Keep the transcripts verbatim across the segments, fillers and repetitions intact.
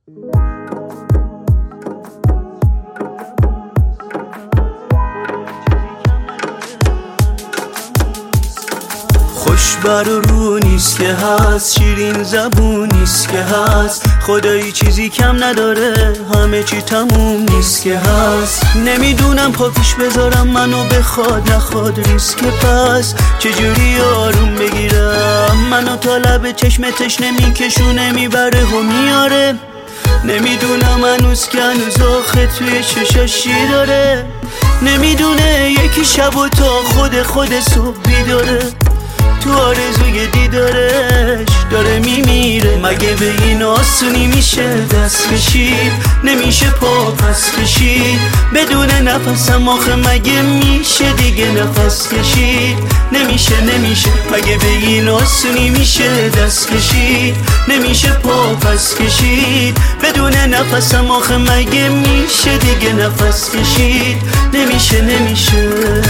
خوشبر و رو نیست که هست، شیرین زبون نیست که هست، خدایی چیزی کم نداره، همه چی تموم نیست که هست. نمیدونم پا پیش بذارم منو بخواد نخواد ریسک، پس چجوری آروم بگیرم منو تا لب چشم تشنه میکشونه میبره و میاره. نمیدونم هنوز که هنوز آخه توی چشاشی داره، نمیدونه یکی شب و تا خود خود صبح بیداره، تو آرزوی دیدارش داره میمیره. مگه به این آسونی میشه دست کشید، نمیشه پا پس کشید بدون نفسم، آخه مگه میشه دیگه نفس کشید؟ نمیشه نمیشه مگه به این آسونی میشه دست کشید، نمیشه پا پس کشید بدون نفسم، آخه مگه میشه دیگه نفس کشید؟ نمیشه نمیشه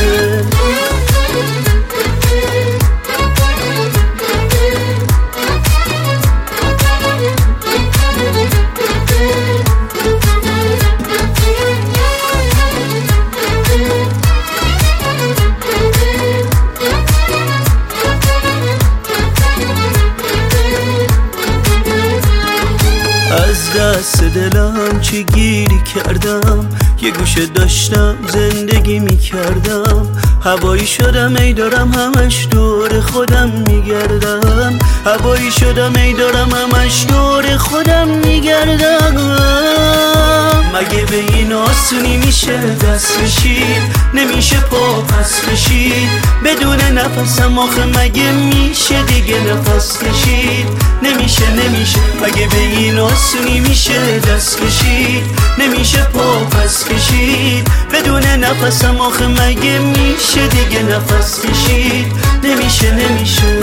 از دست دلم چی گیری کردم، یه گوشه داشتم زندگی میکردم، هوایی شدم ای دارم همش دور خودم میگردم، هوایی شدم ای دارم همش دور خودم میگردم. مگه به این آسونی میشه دست کشید، نمیشه پا پس کشید بدون نفسم، آخه مگه میشه دیگه نفس کشید؟ نمیشه نمیشه مگه به این آسونی میشه دست کشید، نمیشه پا پس کشید بدون نفسم، آخه مگه میشه دیگه نفس کشید؟ نمیشه نمیشه